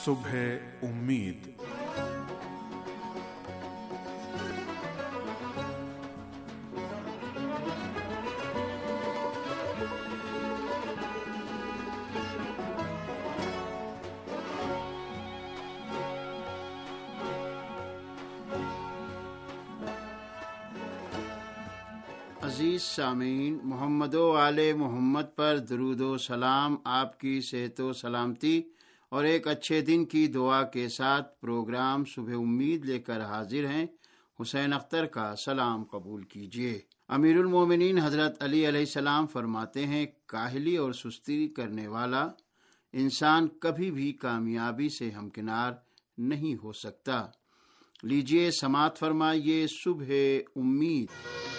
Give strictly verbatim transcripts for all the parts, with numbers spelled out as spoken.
صبح امید۔ عزیز سامعین، محمد و آل محمد پر درود و سلام، آپ کی صحت و سلامتی اور ایک اچھے دن کی دعا کے ساتھ پروگرام صبح امید لے کر حاضر ہیں۔ حسین اختر کا سلام قبول کیجیے۔ امیر المومنین حضرت علی علیہ السلام فرماتے ہیں، کاہلی اور سستی کرنے والا انسان کبھی بھی کامیابی سے ہمکنار نہیں ہو سکتا۔ لیجیے سماعت فرمائیے صبح امید۔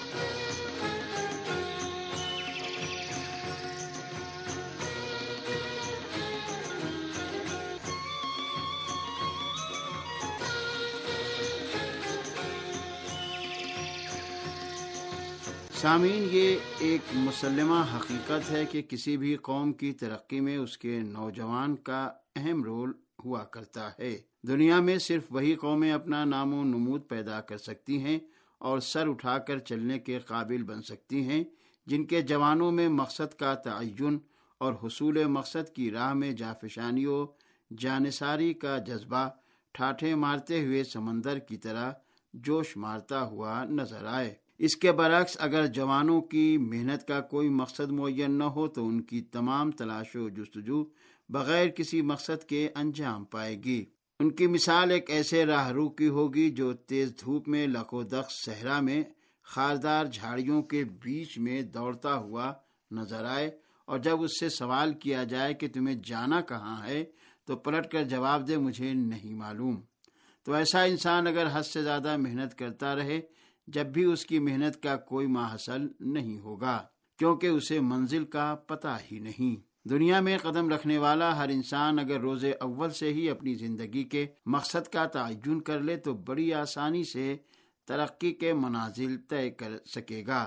سامعین، یہ ایک مسلمہ حقیقت ہے کہ کسی بھی قوم کی ترقی میں اس کے نوجوان کا اہم رول ہوا کرتا ہے۔ دنیا میں صرف وہی قومیں اپنا نام و نمود پیدا کر سکتی ہیں اور سر اٹھا کر چلنے کے قابل بن سکتی ہیں جن کے جوانوں میں مقصد کا تعین اور حصول مقصد کی راہ میں جافشانی و جانثاری کا جذبہ ٹھاٹھے مارتے ہوئے سمندر کی طرح جوش مارتا ہوا نظر آئے۔ اس کے برعکس اگر جوانوں کی محنت کا کوئی مقصد معین نہ ہو تو ان کی تمام تلاش و جستجو بغیر کسی مقصد کے انجام پائے گی۔ ان کی مثال ایک ایسے راہرو کی ہوگی جو تیز دھوپ میں لق و دق صحرا میں خاردار جھاڑیوں کے بیچ میں دوڑتا ہوا نظر آئے، اور جب اس سے سوال کیا جائے کہ تمہیں جانا کہاں ہے تو پلٹ کر جواب دے مجھے نہیں معلوم۔ تو ایسا انسان اگر حد سے زیادہ محنت کرتا رہے جب بھی اس کی محنت کا کوئی ماحصل نہیں ہوگا، کیونکہ اسے منزل کا پتہ ہی نہیں۔ دنیا میں قدم رکھنے والا ہر انسان اگر روز اول سے ہی اپنی زندگی کے مقصد کا تعین کر لے تو بڑی آسانی سے ترقی کے منازل طے کر سکے گا۔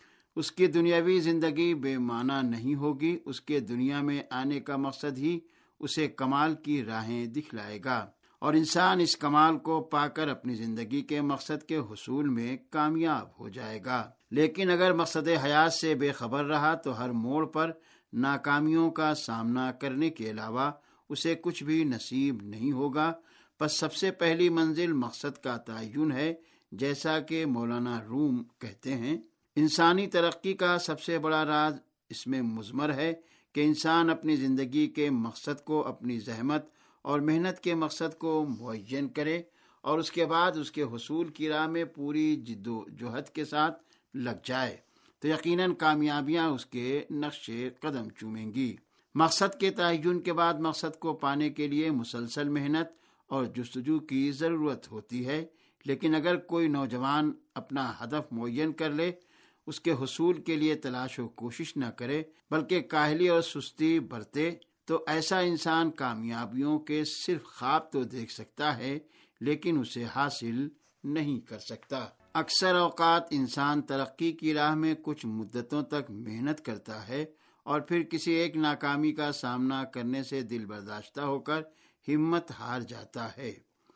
اس کی دنیاوی زندگی بے معنی نہیں ہوگی، اس کے دنیا میں آنے کا مقصد ہی اسے کمال کی راہیں دکھلائے گا، اور انسان اس کمال کو پا کر اپنی زندگی کے مقصد کے حصول میں کامیاب ہو جائے گا۔ لیکن اگر مقصد حیات سے بے خبر رہا تو ہر موڑ پر ناکامیوں کا سامنا کرنے کے علاوہ اسے کچھ بھی نصیب نہیں ہوگا۔ پس سب سے پہلی منزل مقصد کا تعین ہے، جیسا کہ مولانا روم کہتے ہیں۔ انسانی ترقی کا سب سے بڑا راز اس میں مضمر ہے کہ انسان اپنی زندگی کے مقصد کو اپنی زحمت اور محنت کے مقصد کو معین کرے اور اس کے بعد اس کے حصول کی راہ میں پوری جد و جہد کے ساتھ لگ جائے تو یقیناً کامیابیاں اس کے نقش قدم چومیں گی۔ مقصد کے تعین کے بعد مقصد کو پانے کے لیے مسلسل محنت اور جستجو کی ضرورت ہوتی ہے، لیکن اگر کوئی نوجوان اپنا ہدف معین کر لے، اس کے حصول کے لیے تلاش و کوشش نہ کرے بلکہ کاہلی اور سستی برتے تو ایسا انسان کامیابیوں کے صرف خواب تو دیکھ سکتا ہے لیکن اسے حاصل نہیں کر سکتا۔ اکثر اوقات انسان ترقی کی راہ میں کچھ مدتوں تک محنت کرتا ہے اور پھر کسی ایک ناکامی کا سامنا کرنے سے دل برداشتہ ہو کر ہمت ہار جاتا ہے۔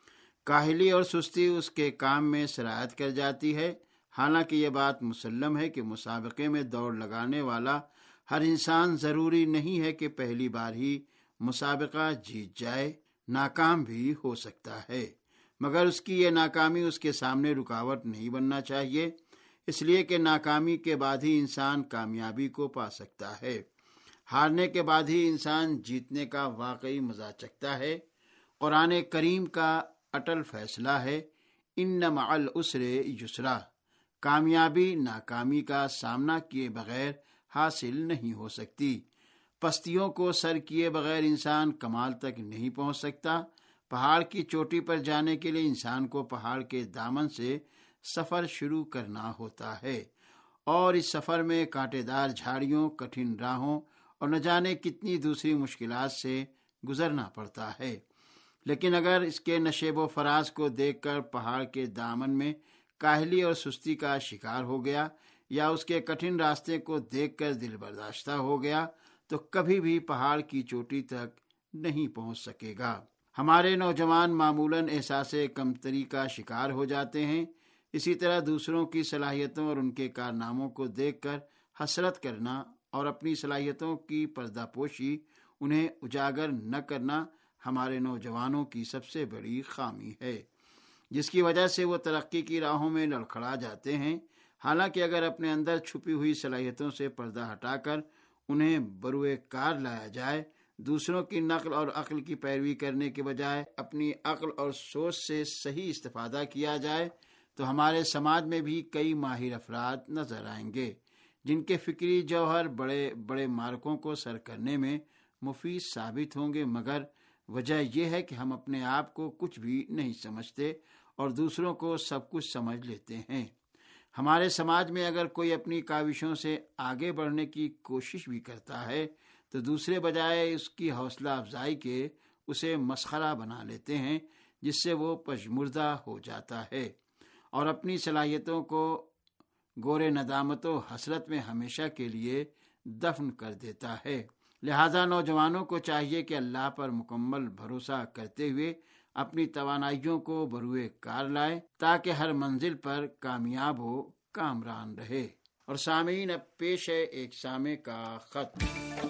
کاہلی اور سستی اس کے کام میں سرایت کر جاتی ہے۔ حالانکہ یہ بات مسلم ہے کہ مسابقے میں دوڑ لگانے والا ہر انسان ضروری نہیں ہے کہ پہلی بار ہی مسابقہ جیت جائے، ناکام بھی ہو سکتا ہے، مگر اس کی یہ ناکامی اس کے سامنے رکاوٹ نہیں بننا چاہیے، اس لیے کہ ناکامی کے بعد ہی انسان کامیابی کو پا سکتا ہے۔ ہارنے کے بعد ہی انسان جیتنے کا واقعی مزہ چکھتا ہے۔ قرآن کریم کا اٹل فیصلہ ہے، ان مع العسر یسرا۔ کامیابی ناکامی کا سامنا کیے بغیر حاصل نہیں ہو سکتی۔ پستیوں کو سر کیے بغیر انسان کمال تک نہیں پہنچ سکتا۔ پہاڑ کی چوٹی پر جانے کے لیے انسان کو پہاڑ کے دامن سے سفر شروع کرنا ہوتا ہے، اور اس سفر میں کانٹے دار جھاڑیوں، کٹھن راہوں اور نہ جانے کتنی دوسری مشکلات سے گزرنا پڑتا ہے۔ لیکن اگر اس کے نشیب و فراز کو دیکھ کر پہاڑ کے دامن میں کاہلی اور سستی کا شکار ہو گیا یا اس کے کٹھن راستے کو دیکھ کر دل برداشتہ ہو گیا تو کبھی بھی پہاڑ کی چوٹی تک نہیں پہنچ سکے گا۔ ہمارے نوجوان معمولاً احساس کمتری کا شکار ہو جاتے ہیں۔ اسی طرح دوسروں کی صلاحیتوں اور ان کے کارناموں کو دیکھ کر حسرت کرنا اور اپنی صلاحیتوں کی پردہ پوشی، انہیں اجاگر نہ کرنا ہمارے نوجوانوں کی سب سے بڑی خامی ہے، جس کی وجہ سے وہ ترقی کی راہوں میں لڑکھڑا جاتے ہیں۔ حالانکہ اگر اپنے اندر چھپی ہوئی صلاحیتوں سے پردہ ہٹا کر انہیں بروئے کار لایا جائے، دوسروں کی نقل اور عقل کی پیروی کرنے کے بجائے اپنی عقل اور سوچ سے صحیح استفادہ کیا جائے، تو ہمارے سماج میں بھی کئی ماہر افراد نظر آئیں گے جن کے فکری جوہر بڑے بڑے مارکوں کو سر کرنے میں مفید ثابت ہوں گے، مگر وجہ یہ ہے کہ ہم اپنے آپ کو کچھ بھی نہیں سمجھتے اور دوسروں کو سب کچھ سمجھ لیتے ہیں۔ ہمارے سماج میں اگر کوئی اپنی کاوشوں سے آگے بڑھنے کی کوشش بھی کرتا ہے تو دوسرے بجائے اس کی حوصلہ افزائی کے اسے مسخرہ بنا لیتے ہیں، جس سے وہ پشمردہ ہو جاتا ہے اور اپنی صلاحیتوں کو گورے ندامت و حسرت میں ہمیشہ کے لیے دفن کر دیتا ہے۔ لہذا نوجوانوں کو چاہیے کہ اللہ پر مکمل بھروسہ کرتے ہوئے اپنی توانائیوں کو بروئے کار لائے تاکہ ہر منزل پر کامیاب ہو، کامران رہے۔ اور سامعین، اب پیش ہے ایک سامع کا خط۔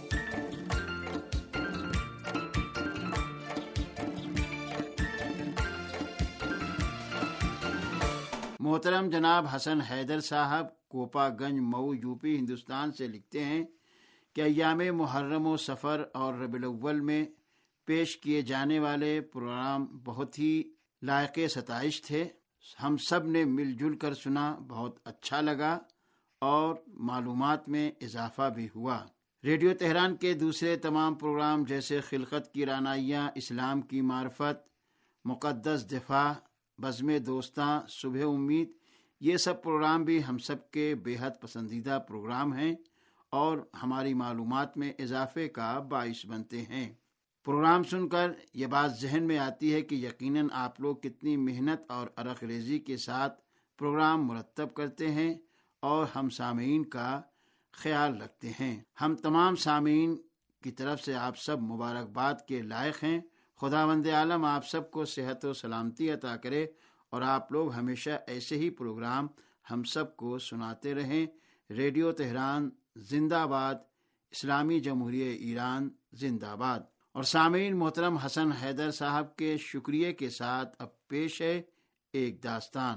محترم جناب حسن حیدر صاحب Kopaganj Mau U P Hindustan سے لکھتے ہیں کہ ایام محرم و سفر اور ربیع الاول میں پیش کیے جانے والے پروگرام بہت ہی لائق ستائش تھے۔ ہم سب نے مل جل کر سنا، بہت اچھا لگا اور معلومات میں اضافہ بھی ہوا۔ ریڈیو تہران کے دوسرے تمام پروگرام جیسے خلقت کی رعنائیاں، اسلام کی معرفت، مقدس دفاع، بزم دوستاں، صبح امید، یہ سب پروگرام بھی ہم سب کے بے حد پسندیدہ پروگرام ہیں اور ہماری معلومات میں اضافے کا باعث بنتے ہیں۔ پروگرام سن کر یہ بات ذہن میں آتی ہے کہ یقیناً آپ لوگ کتنی محنت اور عرق ریزی کے ساتھ پروگرام مرتب کرتے ہیں اور ہم سامعین کا خیال رکھتے ہیں۔ ہم تمام سامعین کی طرف سے آپ سب مبارکباد کے لائق ہیں۔ خداوند عالم آپ سب کو صحت و سلامتی عطا کرے اور آپ لوگ ہمیشہ ایسے ہی پروگرام ہم سب کو سناتے رہیں۔ ریڈیو تہران زندہ باد، اسلامی جمہوریہ ایران زندہ باد۔ اور سامعین، محترم حسن حیدر صاحب کے شکریہ کے ساتھ اب پیش ہے ایک داستان۔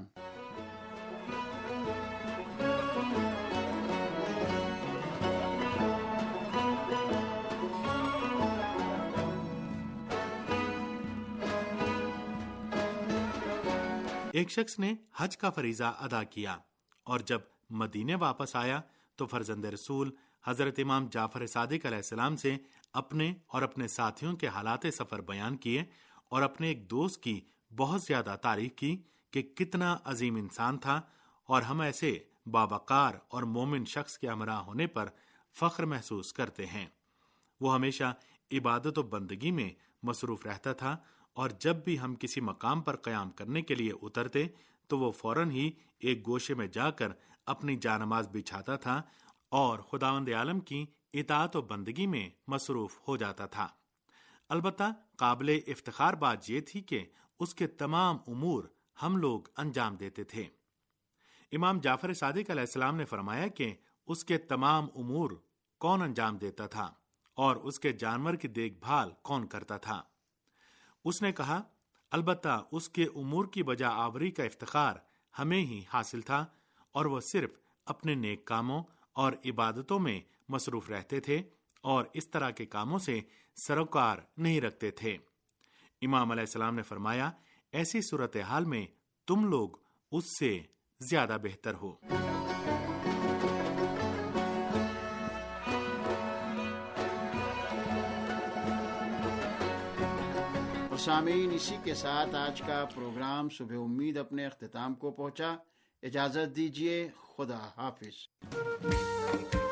ایک شخص نے حج کا فریضہ ادا کیا اور جب مدینے واپس آیا تو فرزند رسول حضرت امام جعفر صادق علیہ السلام سے اپنے اور اپنے ساتھیوں کے حالات سفر بیان کیے اور اپنے ایک دوست کی بہت زیادہ تعریف کی کہ کتنا عظیم انسان تھا اور ہم ایسے باوقار اور مومن شخص کے ہمراہ ہونے پر فخر محسوس کرتے ہیں۔ وہ ہمیشہ عبادت و بندگی میں مصروف رہتا تھا اور جب بھی ہم کسی مقام پر قیام کرنے کے لیے اترتے تو وہ فوراً ہی ایک گوشے میں جا کر اپنی جانماز بچھاتا تھا اور خداوند عالم کی اطاعت و بندگی میں مصروف ہو جاتا تھا۔ البتہ قابل افتخار بات یہ تھی کہ اس کے تمام امور ہم لوگ انجام دیتے تھے۔ امام جعفر صادق علیہ السلام نے فرمایا کہ اس کے تمام امور کون انجام دیتا تھا اور اس کے جانور کی دیکھ بھال کون کرتا تھا؟ اس نے کہا، البتہ اس کے امور کی بجا آوری کا افتخار ہمیں ہی حاصل تھا اور وہ صرف اپنے نیک کاموں اور عبادتوں میں مصروف رہتے تھے اور اس طرح کے کاموں سے سروکار نہیں رکھتے تھے۔ امام علیہ السلام نے فرمایا، ایسی صورتحال میں تم لوگ اس سے زیادہ بہتر ہو۔ سامعین، اسی کے ساتھ آج کا پروگرام صبح امید اپنے اختتام کو پہنچا۔ اجازت دیجیے، خدا حافظ۔